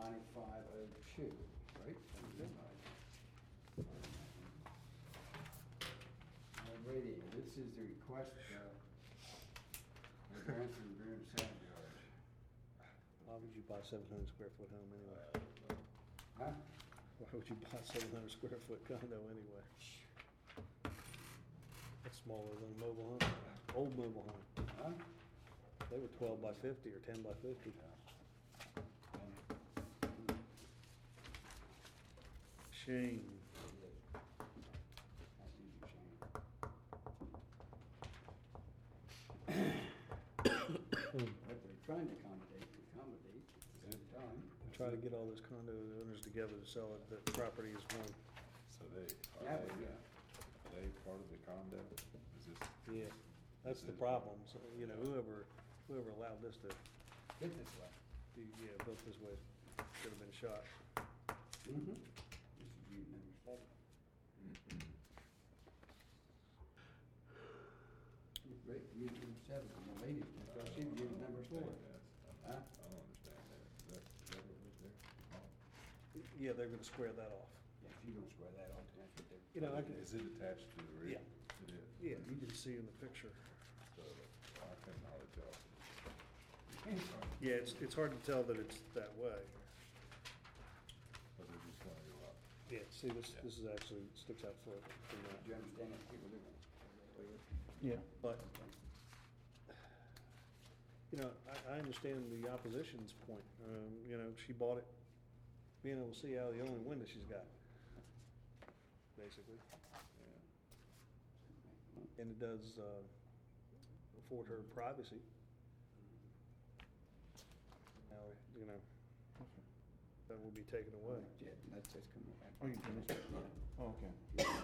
9502, right? Alrighty, this is the request, the variance from Green Sand Yard. Why would you buy a 700 square foot home anyway? Huh? Why would you buy a 700 square foot condo anyway? That's smaller than a mobile home, old mobile home. Huh? They were 12 by 50 or 10 by 50. Shame. What they're trying to accommodate at the same time. Try to get all those condo owners together to sell it, that property is one. So Yeah, are yeah. they part of the condo? Is this? Yeah, that's the problem. So, you know, whoever allowed this to Get this way. be, built this way should have been shot. Mm-hmm. This is unit number 7. Great, unit number 7, and the lady, I see unit number 4. I don't understand that. Is that what was there? Yeah, they're gonna square that off. Yeah, if you don't square that off, that's what they're. You know, I can, Is it attached to the rear? Yeah. It is? yeah, you can see in the picture. So I couldn't hardly tell. Yeah, it's hard to tell that it's that way. But they're just gonna go up. Yeah, see, this is actually, sticks out further from Do you that. understand that people live in? Yeah. But, you know, I understand the opposition's point. You know, she bought it, being able to see out of the only window she's got, basically. Yeah. And it does afford her privacy. Now, you know, that will be taken away. Yeah, that's just coming back. Oh, you finished? Oh, okay.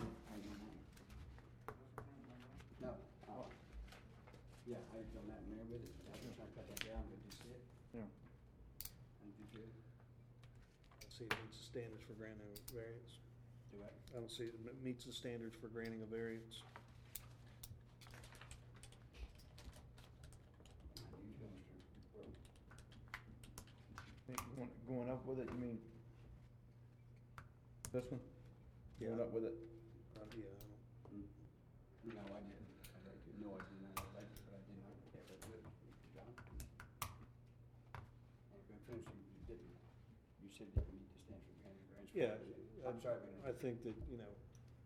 No, yeah, I've done that in there with it, I was trying to cut that down, but you see it? Yeah. And did you See, it meets the standards for granting a variance. do it? I don't see it meets the standards for granting a variance. Going up with it, you mean? This one? Yeah. Going up with it? Yeah, I don't. No, I didn't, I liked it, no, I did not, I liked it, but I did not care for it, John. And Prince, you didn't, you said didn't meet the standard for granting variance. Yeah, I'm sorry, but I think that, you know,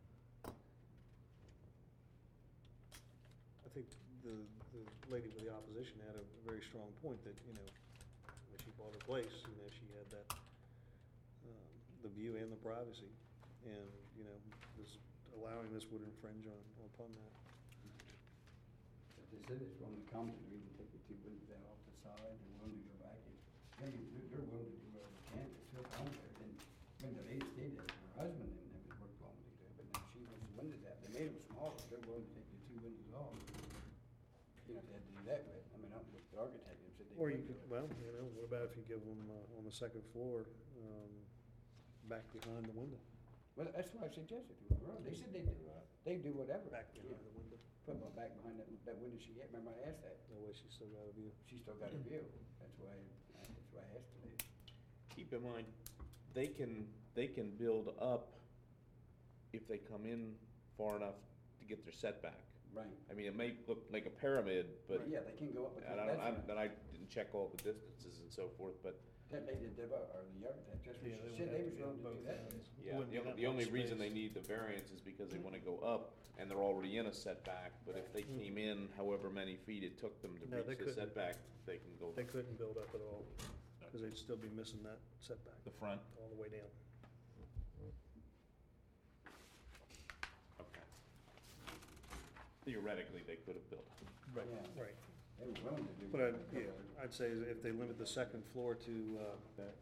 I think the lady with the opposition had a very strong point that, you know, when she bought her place, you know, she had that, the view and the privacy. And, you know, this, allowing this would infringe upon that. But they said it's willing to come to, even take the 2 windows out off the side, they're willing to go back, they're willing to do whatever they can, to still come there, and when the lady stayed there, her husband and everything worked on it there, but now she was the windows out, they made them smaller, they're willing to take the 2 windows off. You know, if they had to do that with, I mean, I don't know if the architect said they. Or you would do could, it. well, you know, what about if you give them on the second floor, back behind the window? Well, that's what I suggested to her, they said they do whatever. Back behind the window. Put them back behind that window she had, remember I asked that, That way she's still got a view. she still got a view, that's why I asked her. Keep in mind, they can build up if they come in far enough to get their setback. Right. I mean, it may look like a pyramid, but, Yeah, they can go up with and that, then I didn't check all the distances and so forth, but, that they did, or the architect, that's what Yeah, she they said, would they have was to be willing on to do both that. ends. yeah, Wouldn't be that the only much reason they space. need the variance is because they wanna go up, and they're already in a setback, but if they came in however many feet it took them to No, they reach the couldn't. setback, they can go They couldn't build up at all, because they'd still be missing that setback the front. all the way down. Okay. Theoretically, they could have built. Right, Yeah. right. They were willing to do. But I'd say if they limit the second floor to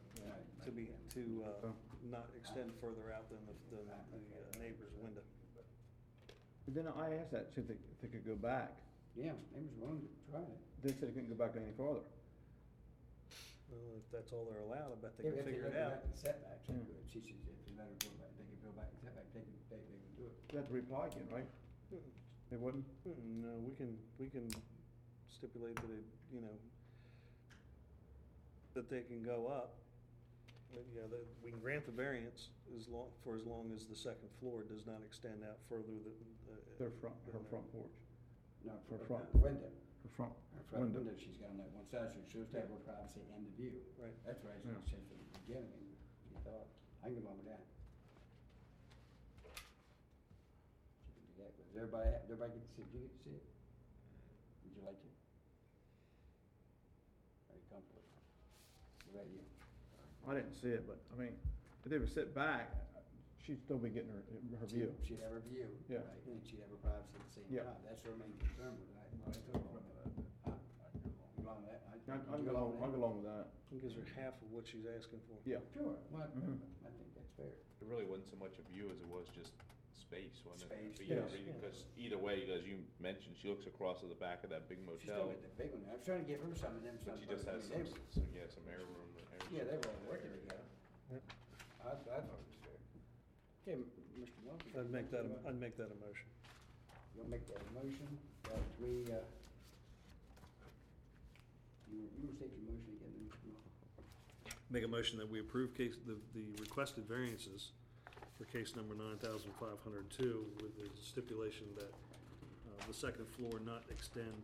not extend further out than the neighbor's window. But then I asked that, see if they could go back. Yeah, they was willing to try it. They said they couldn't go back any farther. Well, if that's all they're allowed, I bet they If can they figure let it her out. back in setbacks, they Yeah. could. She said if they let her go back, they could go back in setback, they could do it. They had to reply again, right? They wouldn't? No, we can stipulate that it, you know, that they can go up Yeah, we can grant the variance for as long as the second floor does not extend out further than. Her front porch, No, Her her front. window. her front Her front window. window she's got on that one side, so she'll have her privacy and the view. Right. That's right, she Yeah. said from the beginning, and she thought, I can go along with that. She can do that, but does everybody get to see, did you get to see it? Would you like to? Are you comfortable? What about you? I didn't see it, but, I mean, if they were sit back, she'd still be getting her view. She'd have her view, Yeah. right, and she'd have her privacy at the same Yeah. time, that's her main concern with that. Well, I told her from it. Huh? You along with that? I'll go along with that. It gives her half of what she's asking for. Yeah. Sure, well, Mhm. I think that's fair. It really wasn't so much a view as it was just space, wasn't it? Space, For you to yes. read it, 'cause either way, as you mentioned, she looks across at the back of that big She's still motel, got the big one, I was trying to give her some of them, but some. she just has I mean, some air room. Yeah, they were all working together. Yep. I thought it was fair. Okay, Mr. Murphy. I'd make that a motion. You'll make that a motion, that we, you will state your motion again, Mr. Murphy. Make a motion that we approve the requested variances for case number 9502 with the stipulation that the second floor not extend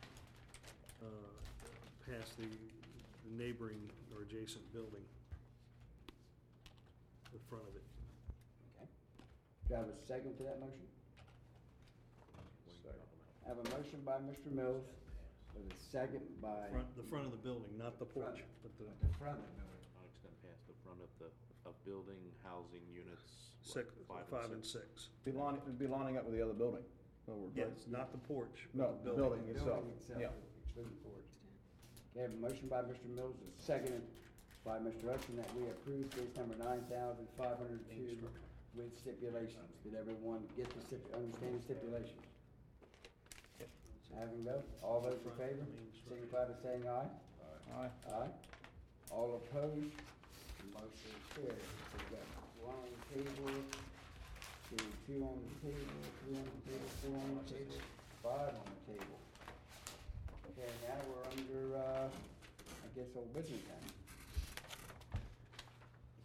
past the neighboring or adjacent building, the front of it. Okay. Do I have a second to that motion? I have a motion by Mr. Mills, with a second by. The front of the building, not the porch, but the The front of the building. Not extend past the front of building, housing units. six, five and six. Be lining up with the other building, in other words, right? Yes, not the porch. but No, the building itself, yeah. Excluding the porch. Okay, I have a motion by Mr. Mills, and seconded by Mr. Upson, that we approve case number 9502 with stipulations. Did everyone get understand the stipulations? Having those, all those in favor, signify by saying aye. Aye. Aye. All opposed, motion carries. So we got one on the table, two on the table, three on the table, four on the table, five on the table. Okay, now we're under, I guess, old business time.